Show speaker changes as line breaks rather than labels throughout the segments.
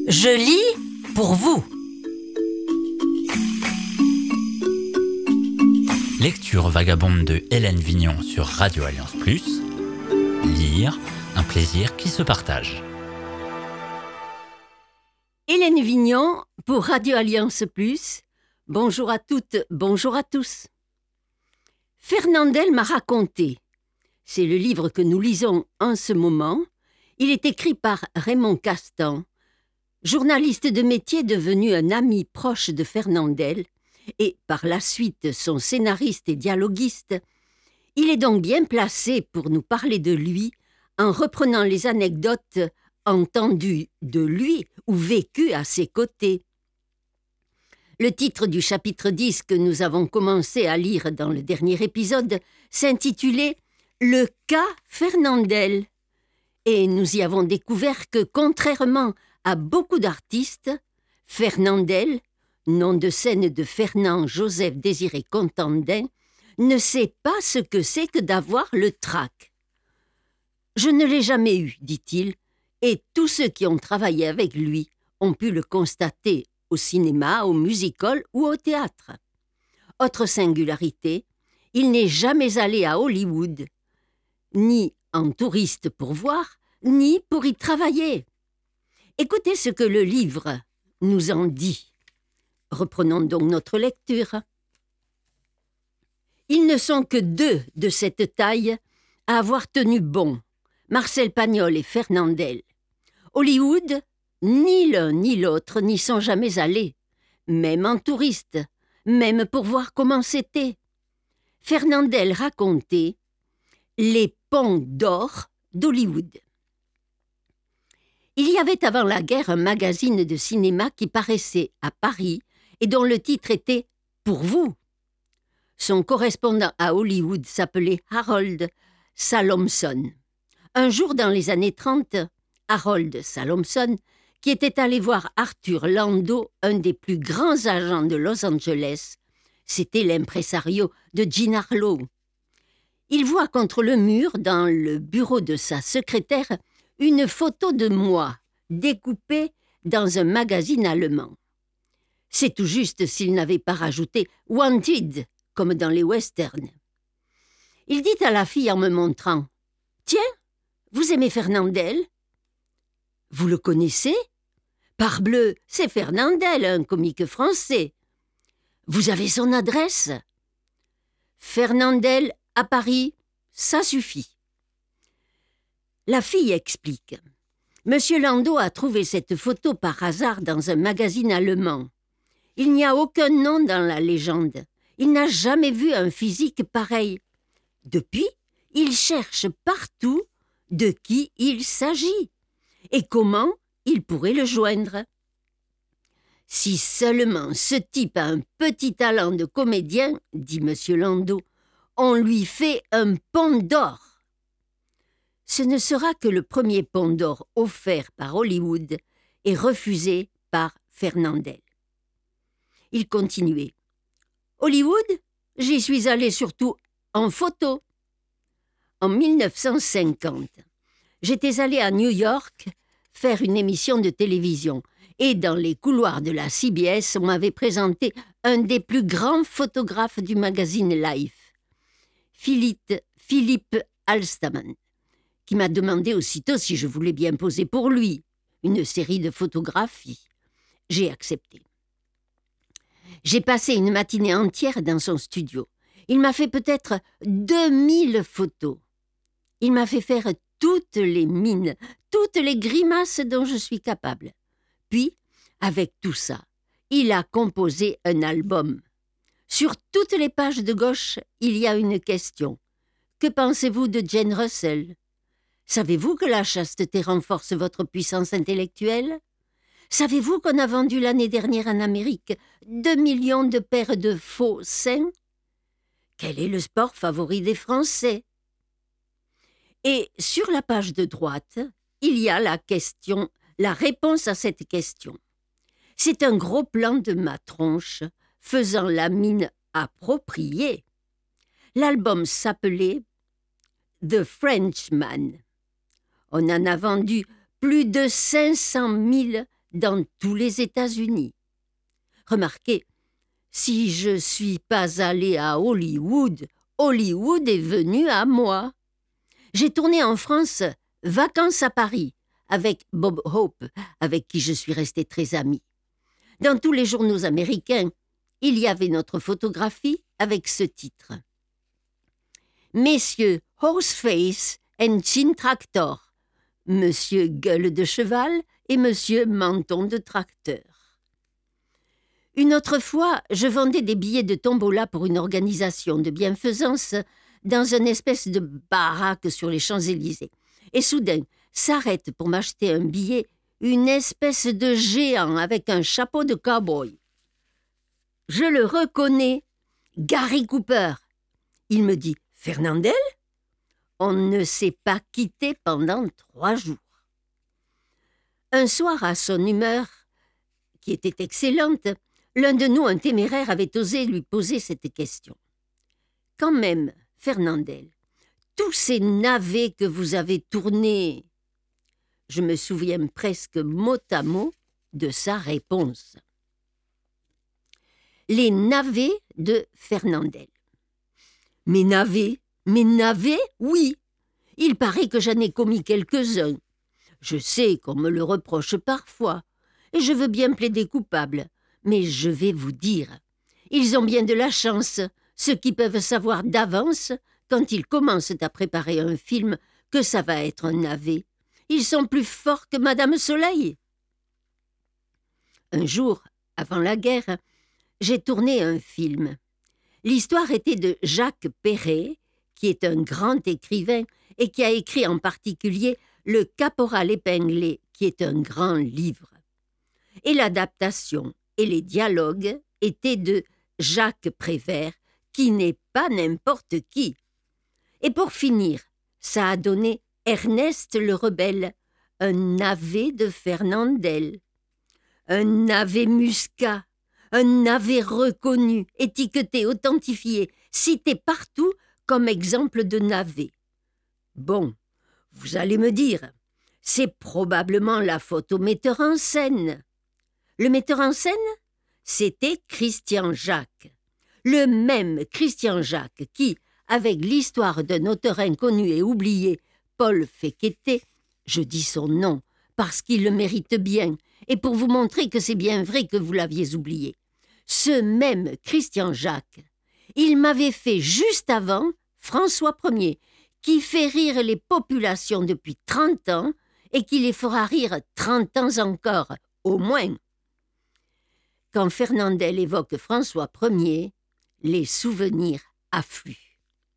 Je lis pour vous. Lecture vagabonde de Hélène Vignon sur Radio Alliance Plus. Lire, un plaisir qui se partage.
Hélène Vignon pour Radio Alliance Plus. Bonjour à toutes, bonjour à tous. Fernandel m'a raconté. C'est le livre que nous lisons en ce moment. Il est écrit par Raymond Castan, journaliste de métier devenu un ami proche de Fernandel et par la suite son scénariste et dialoguiste. Il est donc bien placé pour nous parler de lui en reprenant les anecdotes entendues de lui ou vécues à ses côtés. Le titre du chapitre 10 que nous avons commencé à lire dans le dernier épisode s'intitulait « Le cas Fernandel ». Et nous y avons découvert que, contrairement à beaucoup d'artistes, Fernandel, nom de scène de Fernand Joseph Désiré Contandin, ne sait pas ce que c'est que d'avoir le trac. « Je ne l'ai jamais eu, dit-il, et tous ceux qui ont travaillé avec lui ont pu le constater au cinéma, au music-hall ou au théâtre. Autre singularité, il n'est jamais allé à Hollywood, ni en touriste pour voir, ni pour y travailler. Écoutez ce que le livre nous en dit. Reprenons donc notre lecture. Ils ne sont que deux de cette taille à avoir tenu bon, Marcel Pagnol et Fernandel. Hollywood, ni l'un ni l'autre n'y sont jamais allés, même en touriste, même pour voir comment c'était. Fernandel racontait les ponts d'or d'Hollywood. Il y avait avant la guerre un magazine de cinéma qui paraissait à Paris et dont le titre était « Pour vous ». Son correspondant à Hollywood s'appelait Harold Salomson. Un jour dans les années 30, Harold Salomson, qui était allé voir Arthur Landau, un des plus grands agents de Los Angeles, c'était l'impresario de Jean Harlow. Il voit contre le mur, dans le bureau de sa secrétaire, une photo de moi, découpée dans un magazine allemand. C'est tout juste s'il n'avait pas rajouté « Wanted », comme dans les westerns. Il dit à la fille en me montrant « Tiens, vous aimez Fernandel ?»« Vous le connaissez ? Parbleu, c'est Fernandel, un comique français. Vous avez son adresse ? Fernandel à Paris, ça suffit. » La fille explique. Monsieur Landau a trouvé cette photo par hasard dans un magazine allemand. Il n'y a aucun nom dans la légende. Il n'a jamais vu un physique pareil. Depuis, il cherche partout de qui il s'agit et comment il pourrait le joindre. Si seulement ce type a un petit talent de comédien, dit monsieur Landau, on lui fait un pont d'or. Ce ne sera que le premier pont d'or offert par Hollywood et refusé par Fernandel. Il continuait. Hollywood, j'y suis allé surtout en photo. En 1950, j'étais allé à New York faire une émission de télévision et dans les couloirs de la CBS, on m'avait présenté un des plus grands photographes du magazine Life, Philippe Alstaman, qui m'a demandé aussitôt si je voulais bien poser pour lui une série de photographies. J'ai accepté. J'ai passé une matinée entière dans son studio. Il m'a fait peut-être 2000 photos. Il m'a fait faire toutes les mines, toutes les grimaces dont je suis capable. Puis, avec tout ça, il a composé un album. Sur toutes les pages de gauche, il y a une question. Que pensez-vous de Jane Russell ? Savez-vous que la chasteté renforce votre puissance intellectuelle ? Savez-vous qu'on a vendu l'année dernière en Amérique 2 millions de paires de faux seins ? Quel est le sport favori des Français ? Et sur la page de droite, il y a la réponse à cette question. C'est un gros plan de ma tronche, faisant la mine appropriée. L'album s'appelait « The Frenchman ». On en a vendu plus de 500 000 dans tous les États-Unis. Remarquez, si je suis pas allée à Hollywood, Hollywood est venu à moi. J'ai tourné en France Vacances à Paris avec Bob Hope, avec qui je suis restée très amie. Dans tous les journaux américains, il y avait notre photographie avec ce titre. Messieurs Horseface and Chin Tractor, Monsieur Gueule de Cheval et Monsieur Menton de Tracteur. Une autre fois, je vendais des billets de tombola pour une organisation de bienfaisance dans une espèce de baraque sur les Champs-Élysées. Et soudain, s'arrête pour m'acheter un billet une espèce de géant avec un chapeau de cow-boy. Je le reconnais, Gary Cooper. Il me dit « Fernandel ?» On ne s'est pas quitté pendant 3 jours. Un soir, à son humeur, qui était excellente, l'un de nous, un téméraire, avait osé lui poser cette question. « Quand même, Fernandel, tous ces navets que vous avez tournés... » Je me souviens presque mot à mot de sa réponse. Les navets de Fernandel. Mes navets, oui. Il paraît que j'en ai commis quelques-uns. Je sais qu'on me le reproche parfois, et je veux bien plaider coupable, mais je vais vous dire, ils ont bien de la chance, ceux qui peuvent savoir d'avance, quand ils commencent à préparer un film, que ça va être un navet. Ils sont plus forts que Madame Soleil. Un jour, avant la guerre, j'ai tourné un film. L'histoire était de Jacques Perret, qui est un grand écrivain et qui a écrit en particulier Le Caporal épinglé, qui est un grand livre. Et l'adaptation et les dialogues étaient de Jacques Prévert, qui n'est pas n'importe qui. Et pour finir, ça a donné Ernest le Rebelle, un navet de Fernandel. Un navet muscat, un navet reconnu, étiqueté, authentifié, cité partout comme exemple de navet. Bon, vous allez me dire, c'est probablement la faute au metteur en scène. Le metteur en scène, c'était Christian Jacques. Le même Christian Jacques qui, avec l'histoire d'un auteur inconnu et oublié, Paul Féqueté, je dis son nom parce qu'il le mérite bien et pour vous montrer que c'est bien vrai que vous l'aviez oublié. Ce même Christian Jacques, il m'avait fait juste avant François Ier, qui fait rire les populations depuis 30 ans et qui les fera rire 30 ans encore, au moins. Quand Fernandel évoque François Ier, les souvenirs affluent.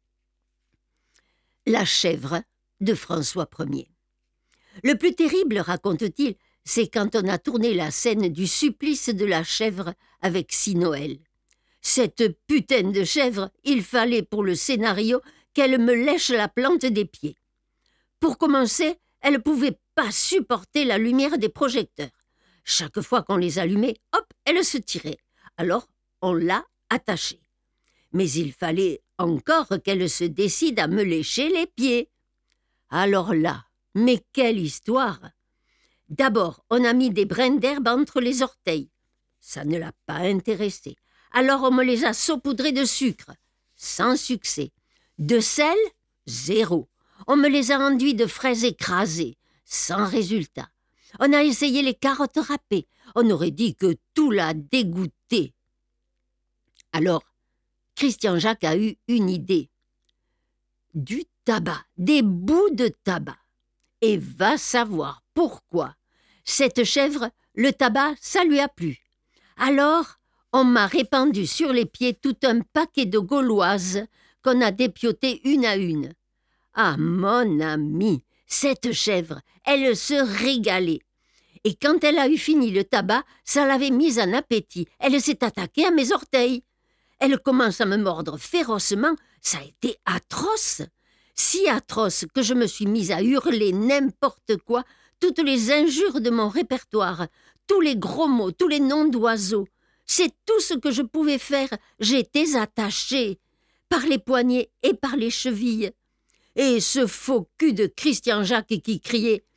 La chèvre de François Ier. Le plus terrible, raconte-t-il, c'est quand on a tourné la scène du supplice de la chèvre avec Sinoël. Cette putain de chèvre, il fallait pour le scénario qu'elle me lèche la plante des pieds. Pour commencer, elle ne pouvait pas supporter la lumière des projecteurs. Chaque fois qu'on les allumait, hop, elle se tirait. Alors, on l'a attachée. Mais il fallait encore qu'elle se décide à me lécher les pieds. Alors là, mais quelle histoire! D'abord, on a mis des brins d'herbe entre les orteils. Ça ne l'a pas intéressée. Alors on me les a saupoudrés de sucre. Sans succès. De sel? 0. On me les a enduits de fraises écrasées. Sans résultat. On a essayé les carottes râpées. On aurait dit que tout l'a dégoûté. Alors, Christian Jacques a eu une idée. Du tabac, des bouts de tabac. Et va savoir pourquoi. Cette chèvre, le tabac, ça lui a plu. Alors, on m'a répandu sur les pieds tout un paquet de gauloises qu'on a dépiotées une à une. Ah, mon ami, cette chèvre, elle se régalait. Et quand elle a eu fini le tabac, ça l'avait mise en appétit. Elle s'est attaquée à mes orteils. Elle commence à me mordre férocement. Ça a été atroce. Si atroce que je me suis mise à hurler n'importe quoi, toutes les injures de mon répertoire, tous les gros mots, tous les noms d'oiseaux. C'est tout ce que je pouvais faire. J'étais attachée par les poignets et par les chevilles. Et ce faux cul de Christian Jacques qui criait «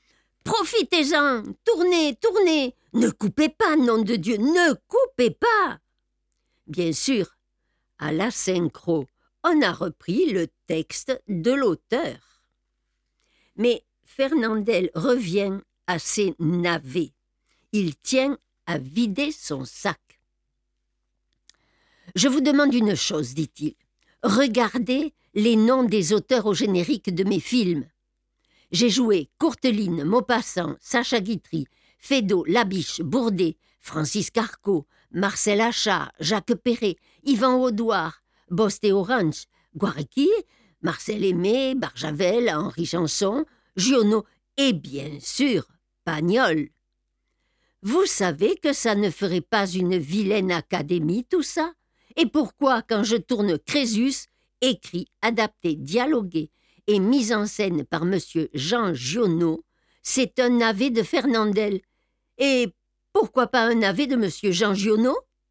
Profitez-en, tournez, tournez, ne coupez pas, nom de Dieu, ne coupez pas. Bien sûr, à la synchro, on a repris le texte de l'auteur. Mais Fernandel revient à ses navets. Il tient à vider son sac. « Je vous demande une chose, dit-il. Regardez les noms des auteurs au générique de mes films. J'ai joué Courteline, Maupassant, Sacha Guitry, Feydeau, Labiche, Bourdet, Francis Carco, Marcel Achard, Jacques Perret, Yvan Audouard, Bost et Orange, Guarequi, Marcel Aimé, Barjavel, Henri Janson, Giono et bien sûr Pagnol. Vous savez que ça ne ferait pas une vilaine académie tout ça? Et pourquoi quand je tourne Crésus, écrit, adapté, dialogué et mis en scène par M. Jean Giono, c'est un navet de Fernandel? Et pourquoi pas un navet de M. Jean Giono?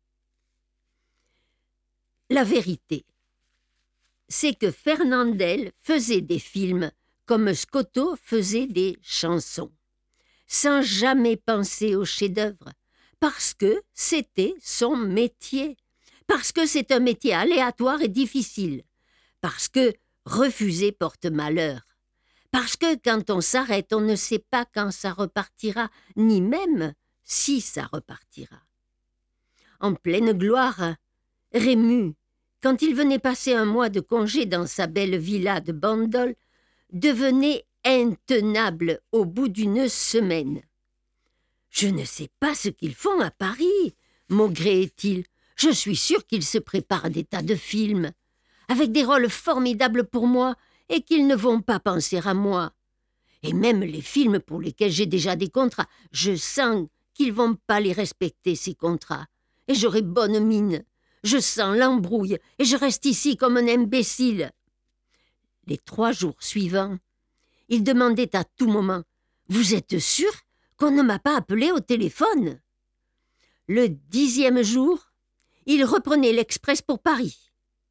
La vérité, c'est que Fernandel faisait des films comme Scotto faisait des chansons, sans jamais penser au chef-d'œuvre, parce que c'était son métier, parce que c'est un métier aléatoire et difficile, parce que refuser porte malheur, parce que quand on s'arrête, on ne sait pas quand ça repartira, ni même si ça repartira. En pleine gloire, Rému, quand il venait passer un mois de congé dans sa belle villa de Bandol, devenait intenable au bout d'une semaine. « Je ne sais pas ce qu'ils font à Paris, maugréait-il. Je suis sûr qu'ils se préparent des tas de films, avec des rôles formidables pour moi, et qu'ils ne vont pas penser à moi. Et même les films pour lesquels j'ai déjà des contrats, je sens qu'ils vont pas les respecter, ces contrats. Et j'aurai bonne mine. Je sens l'embrouille, et je reste ici comme un imbécile. » Les 3 jours suivants, il demandait à tout moment « Vous êtes sûr qu'on ne m'a pas appelé au téléphone ?» Le 10e jour, il reprenait l'express pour Paris.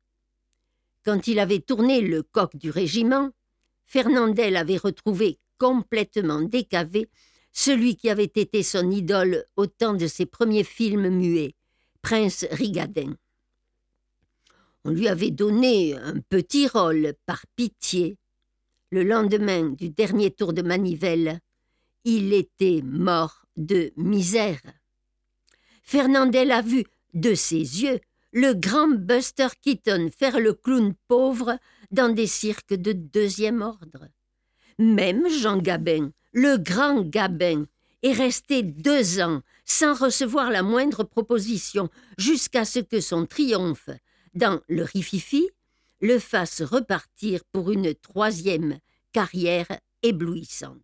Quand il avait tourné Le Coq du Régiment, Fernandel avait retrouvé complètement décavé celui qui avait été son idole au temps de ses premiers films muets, Prince Rigadin. On lui avait donné un petit rôle par pitié. Le lendemain du dernier tour de manivelle, il était mort de misère. Fernandel a vu, de ses yeux, le grand Buster Keaton faire le clown pauvre dans des cirques de 2e ordre. Même Jean Gabin, le grand Gabin, est resté 2 ans sans recevoir la moindre proposition jusqu'à ce que son triomphe dans le Rififi le fasse repartir pour une 3e carrière éblouissante.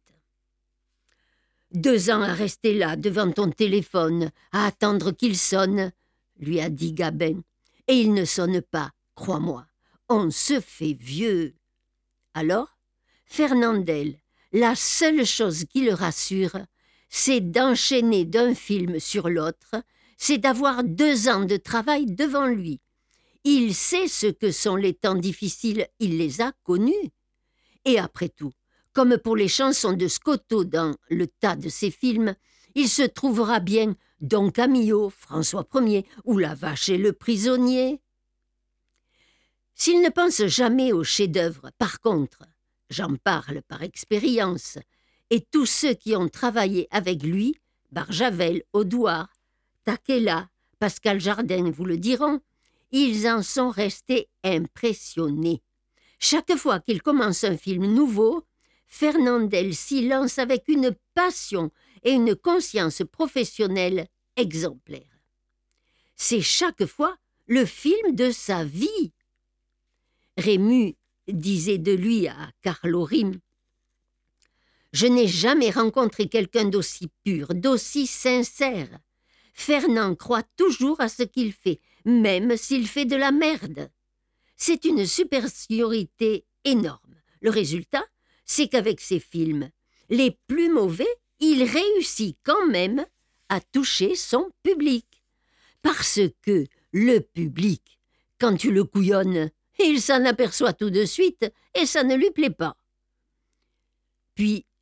2 ans à rester là, devant ton téléphone, à attendre qu'il sonne, lui a dit Gabin. Et il ne sonne pas, crois-moi. On se fait vieux. Alors, Fernandel, la seule chose qui le rassure, c'est d'enchaîner d'un film sur l'autre, c'est d'avoir 2 ans de travail devant lui. Il sait ce que sont les temps difficiles, il les a connus. Et après tout, comme pour les chansons de Scotto dans le tas de ses films, il se trouvera bien Don Camillo, François Ier ou La Vache et le Prisonnier. S'il ne pense jamais au chef-d'œuvre, par contre, j'en parle par expérience, et tous ceux qui ont travaillé avec lui, Barjavel, Audouard, Takela, Pascal Jardin vous le diront, ils en sont restés impressionnés. Chaque fois qu'il commence un film nouveau, Fernandel s'y lance avec une passion et une conscience professionnelle exemplaire. C'est chaque fois le film de sa vie. Rému disait de lui à Carlo Rim « Je n'ai jamais rencontré quelqu'un d'aussi pur, d'aussi sincère. Fernand croit toujours à ce qu'il fait, même s'il fait de la merde. C'est une supériorité énorme. Le résultat, c'est qu'avec ses films, les plus mauvais, il réussit quand même à toucher son public. Parce que le public, quand tu le couillonnes, il s'en aperçoit tout de suite et ça ne lui plaît pas. » Puis,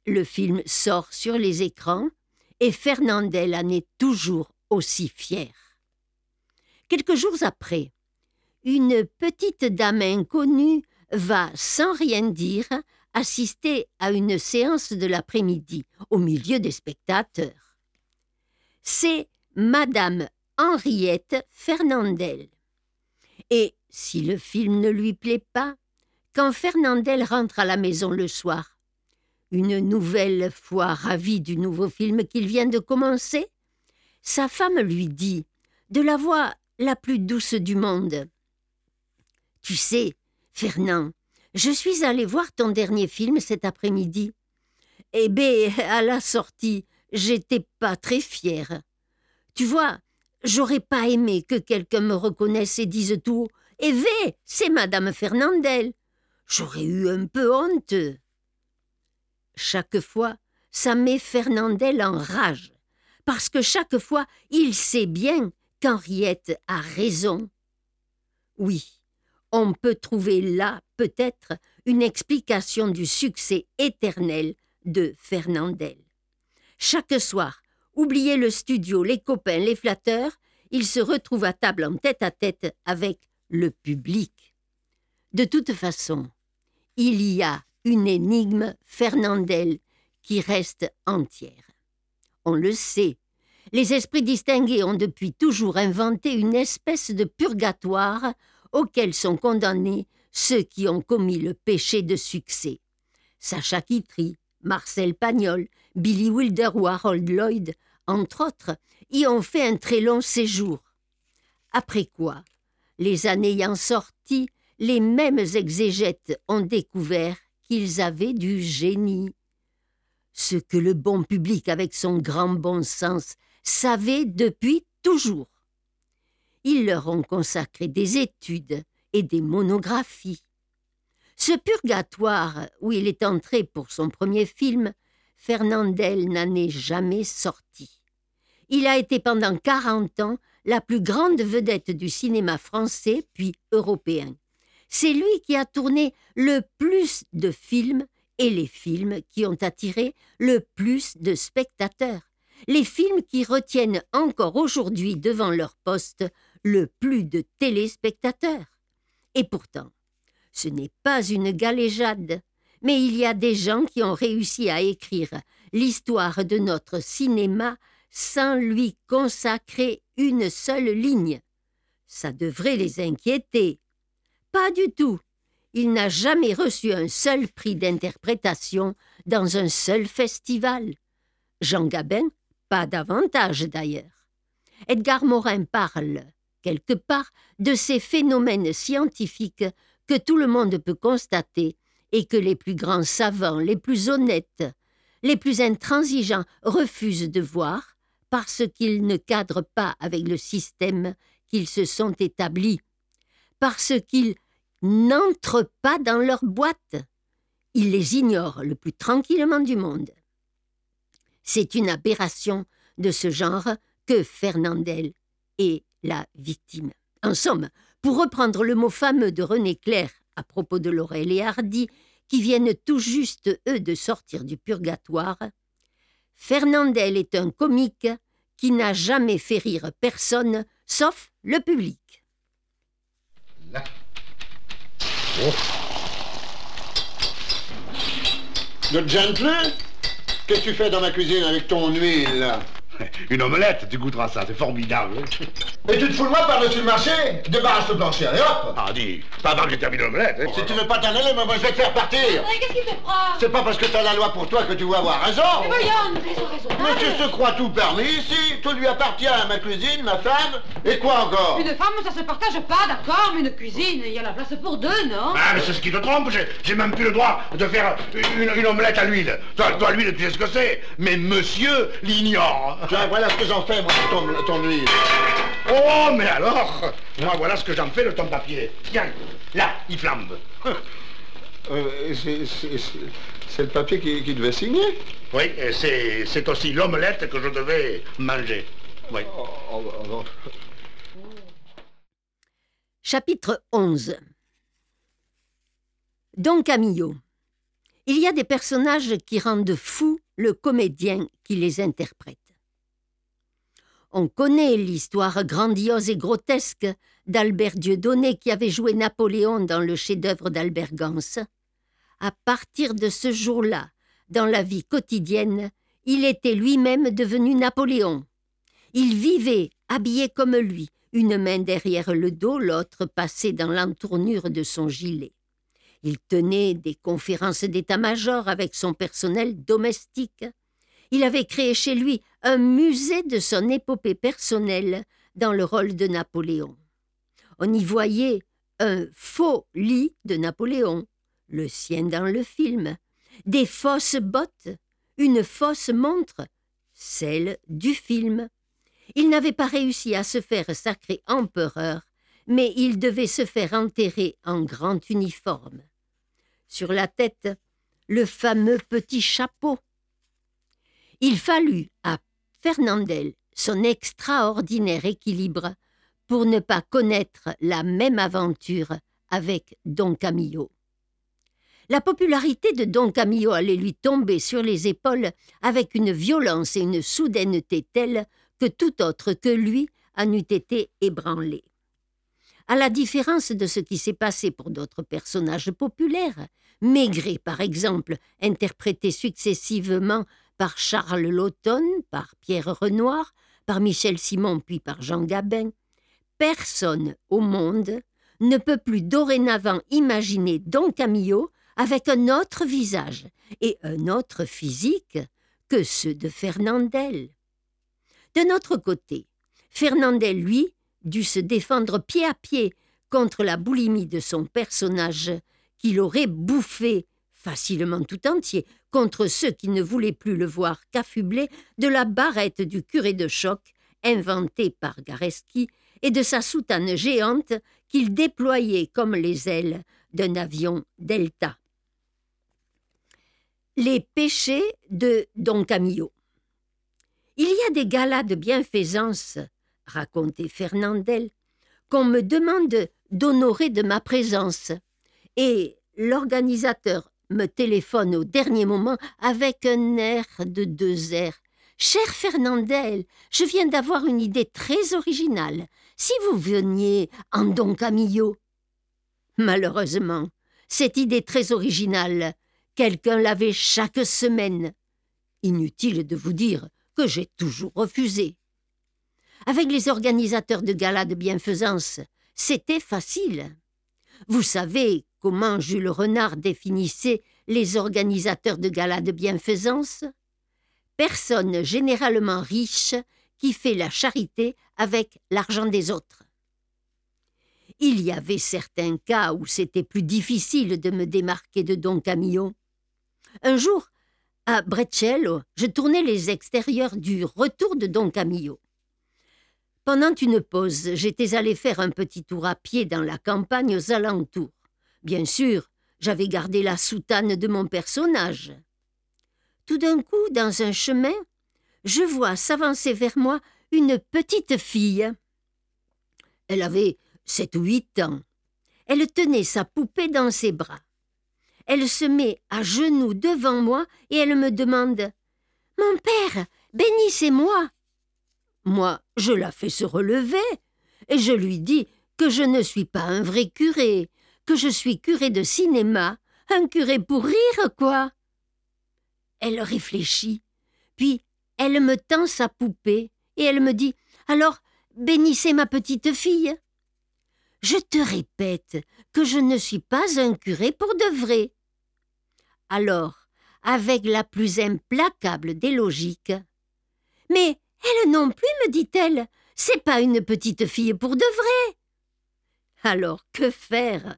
Le film sort sur les écrans et Fernandel en est toujours aussi fier. Quelques jours après, une petite dame inconnue va, sans rien dire, assister à une séance de l'après-midi, au milieu des spectateurs. C'est Madame Henriette Fernandel. Et si le film ne lui plaît pas, quand Fernandel rentre à la maison le soir, une nouvelle fois ravi du nouveau film qu'il vient de commencer, sa femme lui dit, de la voix la plus douce du monde, « Tu sais, Fernand, je suis allée voir ton dernier film cet après-midi. Eh bien, à la sortie, j'étais pas très fière. Tu vois, j'aurais pas aimé que quelqu'un me reconnaisse et dise tout haut, « Eh bien, c'est Madame Fernandel !» J'aurais eu un peu honte. » Chaque fois, ça met Fernandel en rage, parce que chaque fois, il sait bien qu'Henriette a raison. Oui, on peut trouver là, peut-être, une explication du succès éternel de Fernandel. Chaque soir, oubliez le studio, les copains, les flatteurs, il se retrouve à table en tête-à-tête avec le public. De toute façon, il y a une énigme Fernandel qui reste entière. On le sait, les esprits distingués ont depuis toujours inventé une espèce de purgatoire auquel sont condamnés ceux qui ont commis le péché de succès. Sacha Guitry, Marcel Pagnol, Billy Wilder ou Harold Lloyd, entre autres, y ont fait un très long séjour. Après quoi, les années ayant sorti, les mêmes exégètes ont découvert qu'ils avaient du génie. Ce que le bon public, avec son grand bon sens, savait depuis toujours. Ils leur ont consacré des études et des monographies. Ce purgatoire où il est entré pour son premier film, Fernandel n'en est jamais sorti. Il a été pendant 40 ans la plus grande vedette du cinéma français puis européen. C'est lui qui a tourné le plus de films et les films qui ont attiré le plus de spectateurs. Les films qui retiennent encore aujourd'hui devant leur poste le plus de téléspectateurs. Et pourtant, ce n'est pas une galéjade, mais il y a des gens qui ont réussi à écrire l'histoire de notre cinéma sans lui consacrer une seule ligne. Ça devrait les inquiéter. Pas du tout. Il n'a jamais reçu un seul prix d'interprétation dans un seul festival. Jean Gabin, pas davantage d'ailleurs. Edgar Morin parle, quelque part, de ces phénomènes scientifiques que tout le monde peut constater et que les plus grands savants, les plus honnêtes, les plus intransigeants refusent de voir parce qu'ils ne cadrent pas avec le système qu'ils se sont établis, parce qu'ils n'entrent pas dans leur boîte. Ils les ignorent le plus tranquillement du monde. C'est une aberration de ce genre que Fernandel est la victime. En somme, pour reprendre le mot fameux de René Clair à propos de Laurel et Hardy, qui viennent tout juste, eux, de sortir du purgatoire, Fernandel est un comique qui n'a jamais fait rire personne, sauf le public.
Là. Oh. Le gentleman, qu'est-ce que tu fais dans ma cuisine avec ton huile, là?
Une omelette, tu goûteras ça, c'est formidable.
Et tu te fous de moi par-dessus le marché? Débarrasse le plancher, allez hop!
Ah, dis, pas avant que j'ai terminé l'omelette. Hein.
Si tu veux pas t'en aller, moi je vais te faire partir.
Qu'est-ce qu'il te prend?
C'est pas parce que t'as la loi pour toi que tu vas avoir raison.
Mais voyons, raison.
Monsieur se croit tout permis ici. Tout lui appartient, ma cuisine, ma femme. Et quoi encore?
Une femme, ça se partage pas, d'accord, mais une cuisine, il y a la place pour deux, non?
Ah, mais c'est ce qui te trompe, j'ai même plus le droit de faire une omelette à l'huile. Toi, l'huile, tu sais ce que c'est, mais monsieur l'ignore.
Tiens, voilà ce que j'en fais, moi, ton huile.
Oh, mais alors, moi, voilà ce que j'en fais de ton papier. Tiens, là, il flambe.
C'est le papier qui devait signer?
Oui, et c'est aussi l'omelette que je devais manger. Oui.
Oh.
Chapitre 11. Don Camillo. Il y a des personnages qui rendent fou le comédien qui les interprète. On connaît l'histoire grandiose et grotesque d'Albert Dieudonné qui avait joué Napoléon dans le chef-d'œuvre d'Albert Gans. À partir de ce jour-là, dans la vie quotidienne, il était lui-même devenu Napoléon. Il vivait habillé comme lui, une main derrière le dos, l'autre passée dans l'entournure de son gilet. Il tenait des conférences d'état-major avec son personnel domestique. Il avait créé chez lui un musée de son épopée personnelle dans le rôle de Napoléon. On y voyait un faux lit de Napoléon, le sien dans le film, des fausses bottes, une fausse montre, celle du film. Il n'avait pas réussi à se faire sacrer empereur, mais il devait se faire enterrer en grand uniforme. Sur la tête, le fameux petit chapeau. Il fallut à Fernandel son extraordinaire équilibre pour ne pas connaître la même aventure avec Don Camillo. La popularité de Don Camillo allait lui tomber sur les épaules avec une violence et une soudaineté telles que tout autre que lui en eût été ébranlé. À la différence de ce qui s'est passé pour d'autres personnages populaires, Maigret par exemple, interprété successivement par Charles Laughton, par Pierre Renoir, par Michel Simon puis par Jean Gabin, personne au monde ne peut plus dorénavant imaginer Don Camillo avec un autre visage et un autre physique que ceux de Fernandel. De notre côté, Fernandel, lui, dut se défendre pied à pied contre la boulimie de son personnage qu'il aurait bouffé facilement tout entier contre ceux qui ne voulaient plus le voir qu'affublé de la barrette du curé de Choc inventée par Gareschi et de sa soutane géante qu'il déployait comme les ailes d'un avion Delta. Les péchés de Don Camillo. Il y a des galas de bienfaisance, racontait Fernandel, qu'on me demande d'honorer de ma présence, et l'organisateur me téléphone au dernier moment avec un air de 2 airs. « Cher Fernandel, je viens d'avoir une idée très originale. Si vous veniez en Don Camillo ?» Malheureusement, cette idée très originale, quelqu'un l'avait chaque semaine. Inutile de vous dire que j'ai toujours refusé. Avec les organisateurs de galas de bienfaisance, c'était facile. Vous savez comment Jules Renard définissait les organisateurs de galas de bienfaisance ? Personne généralement riche qui fait la charité avec l'argent des autres. Il y avait certains cas où c'était plus difficile de me démarquer de Don Camillo. Un jour, à Breccello, je tournais les extérieurs du Retour de Don Camillo. Pendant une pause, j'étais allé faire un petit tour à pied dans la campagne aux alentours. Bien sûr, j'avais gardé la soutane de mon personnage. Tout d'un coup, dans un chemin, je vois s'avancer vers moi une petite fille. Elle avait 7 ou 8 ans. Elle tenait sa poupée dans ses bras. Elle se met à genoux devant moi et elle me demande « Mon père, bénissez-moi !» Moi, je la fais se relever et je lui dis que je ne suis pas un vrai curé, que je suis curé de cinéma, un curé pour rire, quoi. Elle réfléchit, puis elle me tend sa poupée et elle me dit « Alors, bénissez ma petite fille !» Je te répète que je ne suis pas un curé pour de vrai. Alors, avec la plus implacable des logiques, « Mais elle non plus, me dit-elle, c'est pas une petite fille pour de vrai. » Alors, que faire?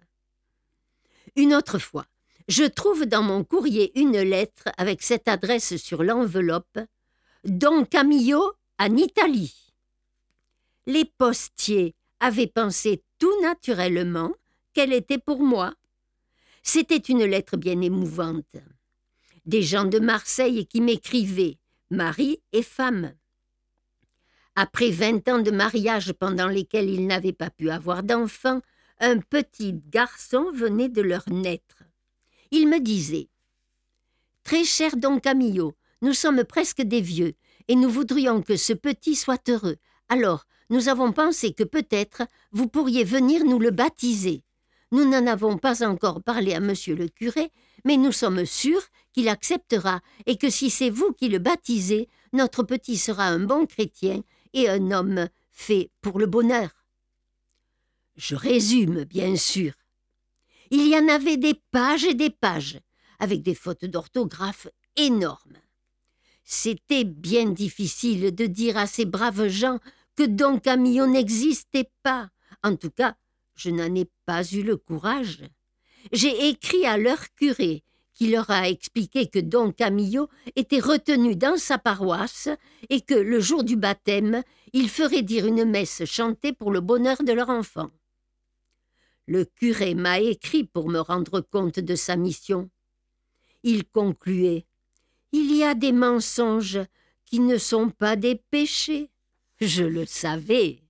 Une autre fois, je trouve dans mon courrier une lettre avec cette adresse sur l'enveloppe « Don Camillo en Italie ». Les postiers avaient pensé tout naturellement qu'elle était pour moi. C'était une lettre bien émouvante. Des gens de Marseille qui m'écrivaient, mari et femme. Après 20 ans de mariage pendant lesquels ils n'avaient pas pu avoir d'enfants, un petit garçon venait de leur naître. Il me disait « Très cher Don Camillo, nous sommes presque des vieux, et nous voudrions que ce petit soit heureux. Alors, nous avons pensé que peut-être vous pourriez venir nous le baptiser. Nous n'en avons pas encore parlé à monsieur le curé, mais nous sommes sûrs qu'il acceptera et que si c'est vous qui le baptisez, notre petit sera un bon chrétien et un homme fait pour le bonheur. » Je résume, bien sûr. Il y en avait des pages et des pages, avec des fautes d'orthographe énormes. C'était bien difficile de dire à ces braves gens que Don Camillo n'existait pas. En tout cas, je n'en ai pas eu le courage. J'ai écrit à leur curé, qui leur a expliqué que Don Camillo était retenu dans sa paroisse et que, le jour du baptême, il ferait dire une messe chantée pour le bonheur de leur enfant. Le curé m'a écrit pour me rendre compte de sa mission. Il concluait « Il y a des mensonges qui ne sont pas des péchés. » Je le savais.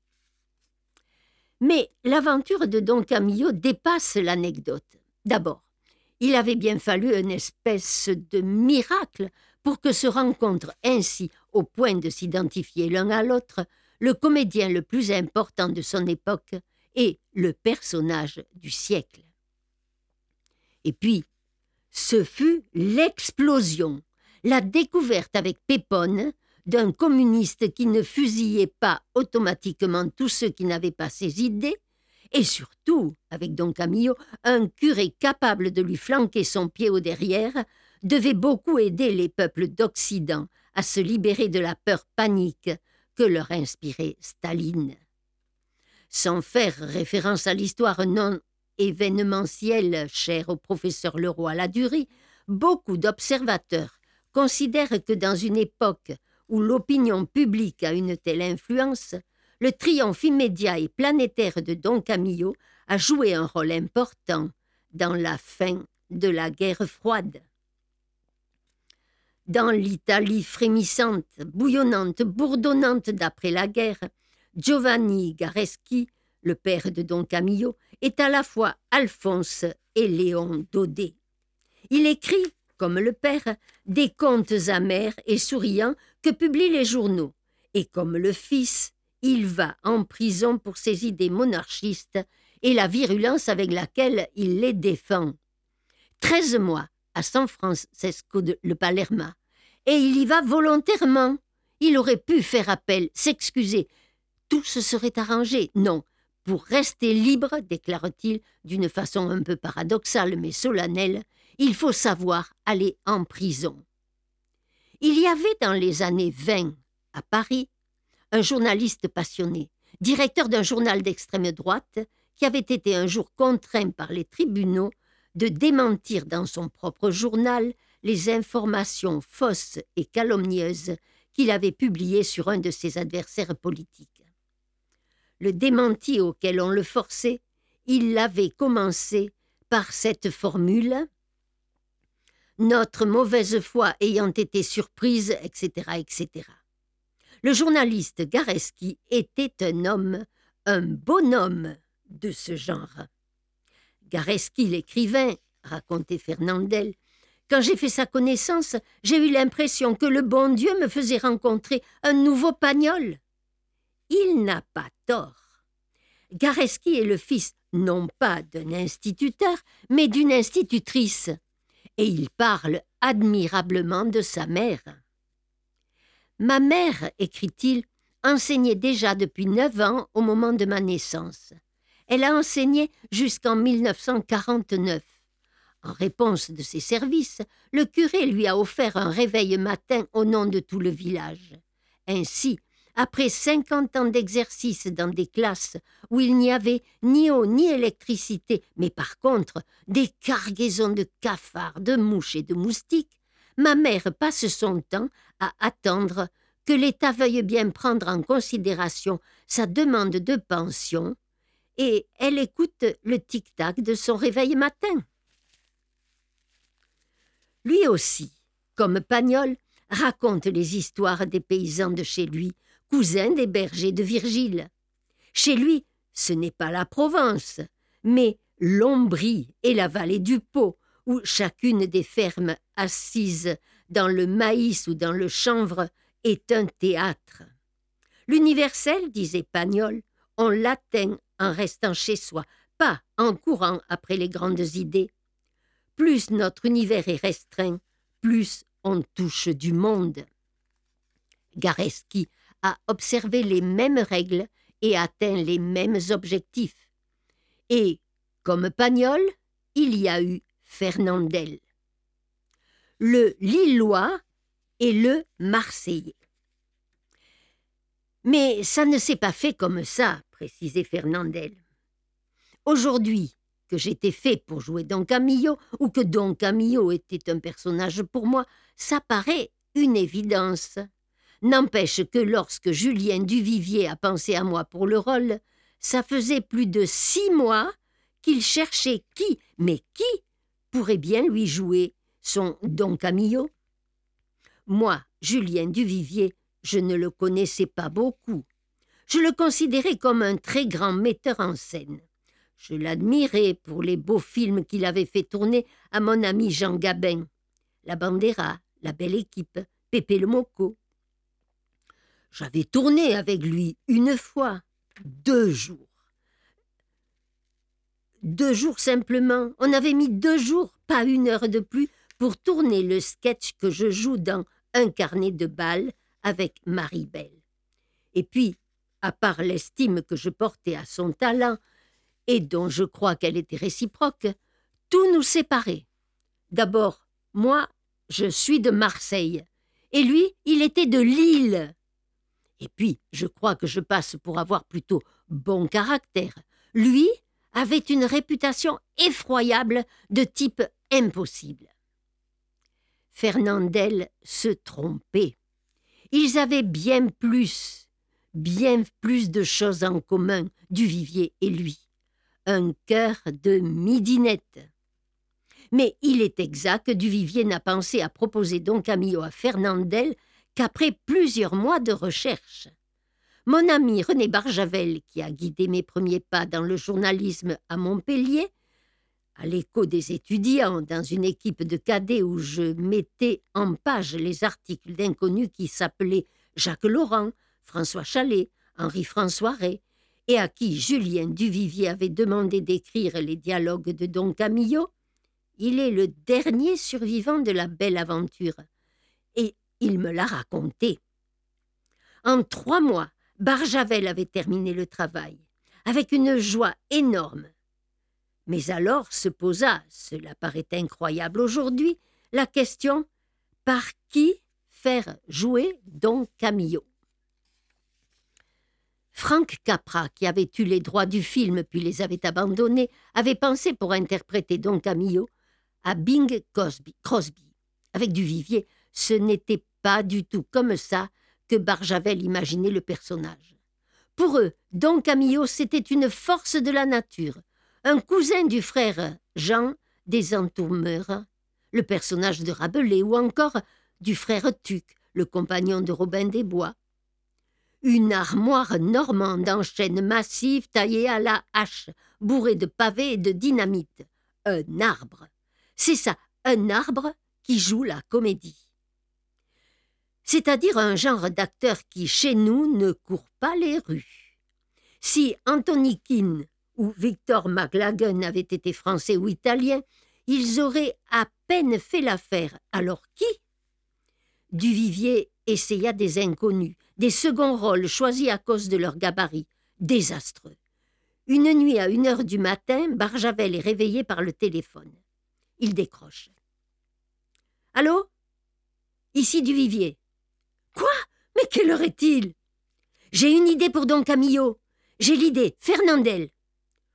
Mais l'aventure de Don Camillo dépasse l'anecdote. D'abord, il avait bien fallu une espèce de miracle pour que se rencontre ainsi, au point de s'identifier l'un à l'autre, le comédien le plus important de son époque et le personnage du siècle. Et puis, ce fut l'explosion, la découverte avec Pépone d'un communiste qui ne fusillait pas automatiquement tous ceux qui n'avaient pas ses idées, et surtout, avec Don Camillo, un curé capable de lui flanquer son pied au derrière, devait beaucoup aider les peuples d'Occident à se libérer de la peur panique que leur inspirait Staline. Sans faire référence à l'histoire non événementielle chère au professeur Leroy-Ladurie, beaucoup d'observateurs considèrent que dans une époque où l'opinion publique a une telle influence, le triomphe immédiat et planétaire de Don Camillo a joué un rôle important dans la fin de la guerre froide. Dans l'Italie frémissante, bouillonnante, bourdonnante d'après la guerre, Giovanni Gareschi, le père de Don Camillo, est à la fois Alphonse et Léon Daudet. Il écrit, comme le père, des contes amers et souriants que publient les journaux, et comme le fils, il va en prison pour ses idées monarchistes et la virulence avec laquelle il les défend. 13 mois à San Francisco de Palerma, et il y va volontairement. Il aurait pu faire appel, s'excuser. Tout se serait arrangé. Non, pour rester libre, déclare-t-il d'une façon un peu paradoxale mais solennelle, il faut savoir aller en prison. Il y avait dans les années 20, à Paris, un journaliste passionné, directeur d'un journal d'extrême droite, qui avait été un jour contraint par les tribunaux de démentir dans son propre journal les informations fausses et calomnieuses qu'il avait publiées sur un de ses adversaires politiques. Le démenti auquel on le forçait, il l'avait commencé par cette formule « Notre mauvaise foi ayant été surprise, etc., etc. » Le journaliste Gareschi était un bonhomme de ce genre. Gareschi, l'écrivain, racontait Fernandel, quand j'ai fait sa connaissance, j'ai eu l'impression que le bon Dieu me faisait rencontrer un nouveau Pagnol. Il n'a pas tort. Gareschi est le fils non pas d'un instituteur, mais d'une institutrice, et il parle admirablement de sa mère. Ma mère, écrit-il, enseignait déjà depuis 9 ans au moment de ma naissance. Elle a enseigné jusqu'en 1949. En réponse de ses services, le curé lui a offert un réveil matin au nom de tout le village. Ainsi, après 50 ans d'exercice dans des classes où il n'y avait ni eau ni électricité, mais par contre des cargaisons de cafards, de mouches et de moustiques, ma mère passe son temps à attendre que l'État veuille bien prendre en considération sa demande de pension et elle écoute le tic-tac de son réveil matin. Lui aussi, comme Pagnol, raconte les histoires des paysans de chez lui, cousins des bergers de Virgile. Chez lui, ce n'est pas la Provence, mais l'Ombrie et la vallée du Pô, où chacune des fermes assises dans le maïs ou dans le chanvre est un théâtre. L'universel, disait Pagnol, on l'atteint en restant chez soi, pas en courant après les grandes idées. Plus notre univers est restreint, plus on touche du monde. Gareschi a observé les mêmes règles et atteint les mêmes objectifs. Et, comme Pagnol, il y a eu Fernandel. Le Lillois et le Marseillais. Mais ça ne s'est pas fait comme ça, précisait Fernandel. Aujourd'hui, que j'étais fait pour jouer Don Camillo, ou que Don Camillo était un personnage pour moi, ça paraît une évidence. N'empêche que lorsque Julien Duvivier a pensé à moi pour le rôle, ça faisait plus de 6 mois qu'il cherchait qui pourrait bien lui jouer son Don Camillo. Moi, Julien Duvivier, je ne le connaissais pas beaucoup. Je le considérais comme un très grand metteur en scène. Je l'admirais pour les beaux films qu'il avait fait tourner à mon ami Jean Gabin. La Bandera, La Belle Équipe, Pépé le Mocco. J'avais tourné avec lui une fois, 2 jours. 2 jours simplement. On avait mis 2 jours, pas 1 heure de plus, pour tourner le sketch que je joue dans Un carnet de bal avec Marie-Belle. Et puis, à part l'estime que je portais à son talent, et dont je crois qu'elle était réciproque, tout nous séparait. D'abord, moi, je suis de Marseille, et lui, il était de Lille. Et puis, je crois que je passe pour avoir plutôt bon caractère. Lui avait une réputation effroyable de type impossible. Fernandel se trompait. Ils avaient bien plus de choses en commun, Duvivier et lui. Un cœur de midinette. Mais il est exact que Duvivier n'a pensé à proposer Don Camillo à Fernandel qu'après plusieurs mois de recherche. Mon ami René Barjavel, qui a guidé mes premiers pas dans le journalisme à Montpellier, à l'Écho des étudiants, dans une équipe de cadets où je mettais en page les articles d'inconnus qui s'appelaient Jacques Laurent, François Chalet, Henri-François Rey, et à qui Julien Duvivier avait demandé d'écrire les dialogues de Don Camillo, il est le dernier survivant de la belle aventure. Et il me l'a raconté. En 3 mois, Barjavel avait terminé le travail, avec une joie énorme. Mais alors se posa, cela paraît incroyable aujourd'hui, la question « Par qui faire jouer Don Camillo ?» Frank Capra, qui avait eu les droits du film puis les avait abandonnés, avait pensé pour interpréter Don Camillo à Bing Crosby. Avec Duvivier, ce n'était pas du tout comme ça que Barjavel imaginait le personnage. Pour eux, Don Camillo, c'était une force de la nature, un cousin du frère Jean des Entourmeurs, le personnage de Rabelais, ou encore du frère Tuc, le compagnon de Robin des Bois. Une armoire normande en chêne massif taillée à la hache, bourrée de pavés et de dynamite. Un arbre. C'est ça, un arbre qui joue la comédie. C'est-à-dire un genre d'acteur qui, chez nous, ne court pas les rues. Si Anthony Quinn ou Victor McLagan avaient été français ou italiens, ils auraient à peine fait l'affaire. Alors qui? Duvivier essaya des inconnus, des seconds rôles choisis à cause de leur gabarit. Désastreux. Une nuit à 1h du matin, Barjavel est réveillé par le téléphone. Il décroche. « Allô? Ici Duvivier. »« Quoi? Mais quelle heure est-il? »« J'ai une idée pour Don Camillo. J'ai l'idée, Fernandel. »« Quoi? »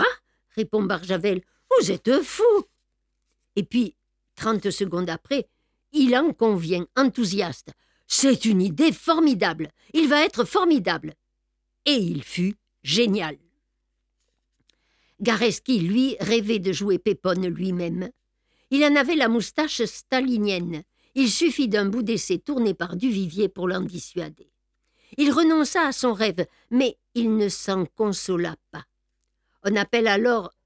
répond Barjavel. « Vous êtes fou !» Et puis, 30 secondes après, il en convient, enthousiaste. « C'est une idée formidable. Il va être formidable. » Et il fut génial. Gareschi, lui, rêvait de jouer Pépone lui-même. Il en avait la moustache stalinienne. Il suffit d'un bout d'essai tourné par Duvivier pour l'en dissuader. Il renonça à son rêve, mais il ne s'en consola pas. On appelle alors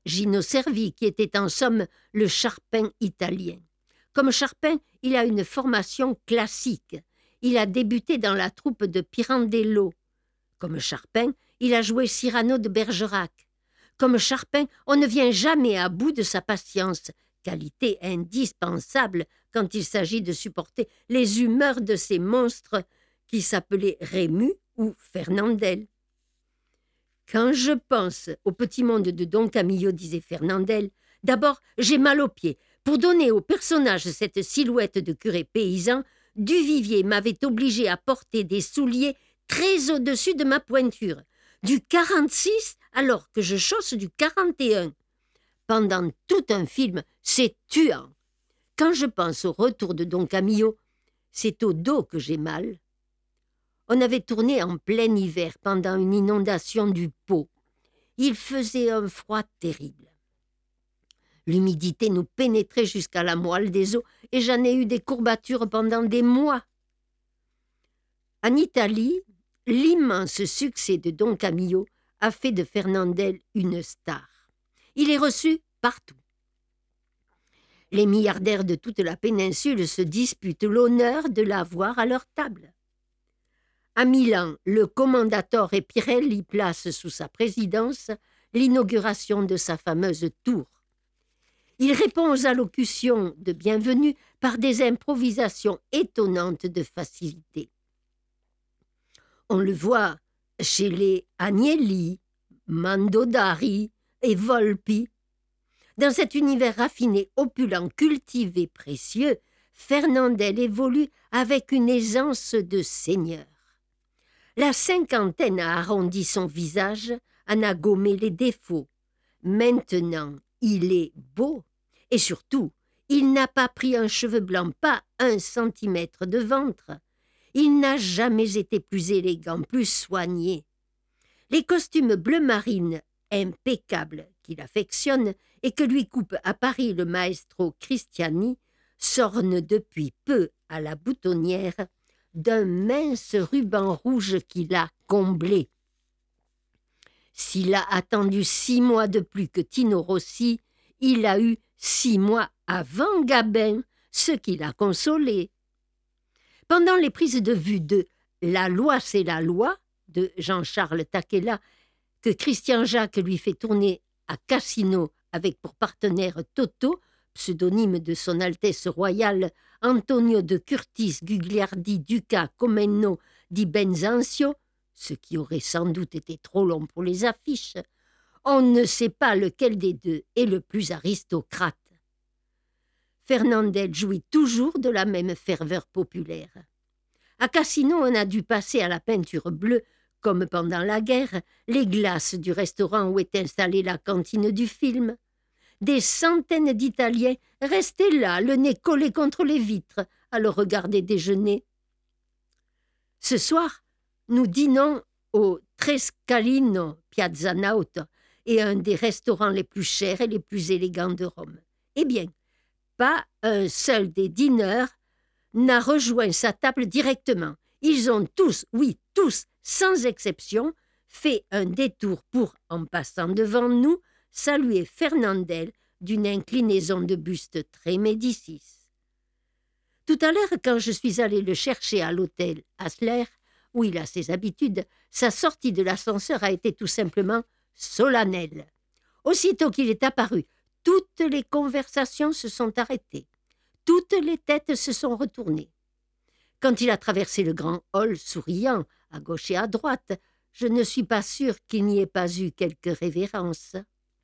Gino Cervi, qui était en somme le Charpin italien. Comme Charpin, il a une formation classique. Il a débuté dans la troupe de Pirandello. Comme Charpin, il a joué Cyrano de Bergerac. Comme Charpin, on ne vient jamais à bout de sa patience, qualité indispensable quand il s'agit de supporter les humeurs de ces monstres qui s'appelaient Rému ou Fernandel. Quand je pense au petit monde de Don Camillo, disait Fernandel, d'abord j'ai mal aux pieds. Pour donner au personnage cette silhouette de curé paysan, Duvivier m'avait obligé à porter des souliers très au-dessus de ma pointure, du 46 alors que je chausse du 41. Pendant tout un film, c'est tuant. Quand je pense au retour de Don Camillo, c'est au dos que j'ai mal. On avait tourné en plein hiver pendant une inondation du Pô. Il faisait un froid terrible. L'humidité nous pénétrait jusqu'à la moelle des os et j'en ai eu des courbatures pendant des mois. En Italie, l'immense succès de Don Camillo a fait de Fernandel une star. Il est reçu partout. Les milliardaires de toute la péninsule se disputent l'honneur de l'avoir à leur table. À Milan, le commendatore Pirelli place sous sa présidence l'inauguration de sa fameuse tour. Il répond aux allocutions de bienvenue par des improvisations étonnantes de facilité. On le voit chez les Agnelli, Mandodari et Volpi. Dans cet univers raffiné, opulent, cultivé, précieux, Fernandel évolue avec une aisance de seigneur. La cinquantaine a arrondi son visage, en a gommé les défauts. Maintenant, il est beau. Et surtout, il n'a pas pris un cheveu blanc, pas 1 centimètre de ventre. Il n'a jamais été plus élégant, plus soigné. Les costumes bleu marine, impeccables, qu'il affectionne et que lui coupe à Paris le maestro Cristiani, s'ornent depuis peu à la boutonnière d'un mince ruban rouge qu'il a comblé. S'il a attendu 6 mois de plus que Tino Rossi, il a eu 6 mois avant Gabin, ce qui l'a consolé. Pendant les prises de vue de « La loi, c'est la loi » de Jean-Charles Taquella, que Christian Jacques lui fait tourner à Cassino avec pour partenaire Toto, pseudonyme de son Altesse royale Antonio de Curtis Gugliardi Duca Comenno di Benzancio, ce qui aurait sans doute été trop long pour les affiches, on ne sait pas lequel des deux est le plus aristocrate. Fernandel jouit toujours de la même ferveur populaire. À Cassino, on a dû passer à la peinture bleue, comme pendant la guerre, les glaces du restaurant où est installée la cantine du film. Des centaines d'Italiens restaient là, le nez collé contre les vitres, à le regarder déjeuner. Ce soir, nous dînons au Trescalino Piazza Nauta et un des restaurants les plus chers et les plus élégants de Rome. Eh bien, pas un seul des dîneurs n'a rejoint sa table directement. Ils ont tous, oui, tous, sans exception, fait un détour pour, en passant devant nous, saluer Fernandel d'une inclinaison de buste très Médicis. Tout à l'heure, quand je suis allé le chercher à l'hôtel Hasler, où il a ses habitudes, sa sortie de l'ascenseur a été tout simplement solennelle. Aussitôt qu'il est apparu, toutes les conversations se sont arrêtées. Toutes les têtes se sont retournées. Quand il a traversé le grand hall souriant, à gauche et à droite, je ne suis pas sûre qu'il n'y ait pas eu quelques révérences.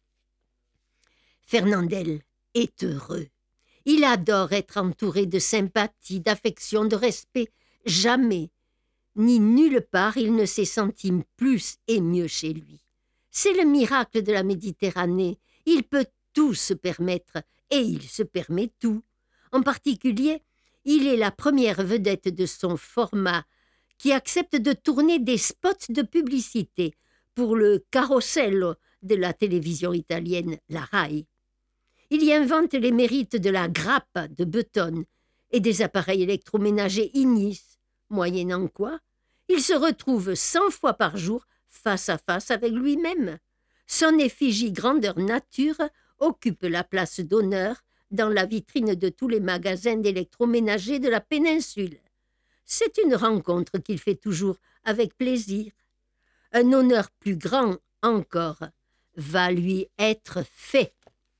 Fernandel est heureux. Il adore être entouré de sympathie, d'affection, de respect. Jamais, ni nulle part, il ne s'est senti plus et mieux chez lui. C'est le miracle de la Méditerranée. Il peut tout se permettre et il se permet tout. En particulier, il est la première vedette de son format qui accepte de tourner des spots de publicité pour le Carosello de la télévision italienne, la Rai. Il y invente les mérites de la grappe de Button et des appareils électroménagers Ignis, moyennant quoi il se retrouve 100 fois par jour face à face avec lui-même. Son effigie grandeur nature occupe la place d'honneur dans la vitrine de tous les magasins d'électroménager de la péninsule. C'est une rencontre qu'il fait toujours avec plaisir. Un honneur plus grand encore va lui être fait.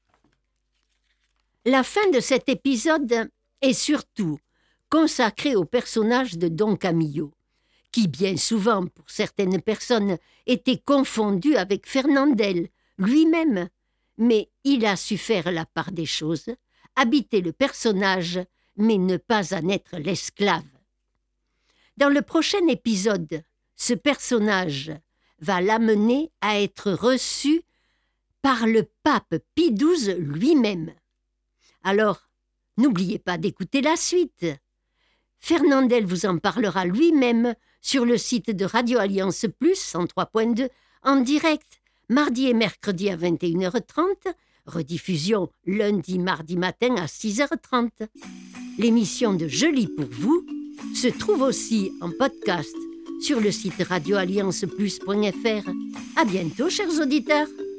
La fin de cet épisode est surtout consacrée au personnage de Don Camillo, qui bien souvent, pour certaines personnes, était confondu avec Fernandel lui-même, mais il a su faire la part des choses, habiter le personnage, mais ne pas en être l'esclave. Dans le prochain épisode, ce personnage va l'amener à être reçu par le pape Pie XII lui-même. Alors, n'oubliez pas d'écouter la suite. Fernandel vous en parlera lui-même sur le site de Radio Alliance Plus 103.2 en direct, mardi et mercredi à 21h30, rediffusion lundi, mardi matin à 6h30. L'émission de Je lis pour vous se trouve aussi en podcast sur le site radioallianceplus.fr. À bientôt, chers auditeurs.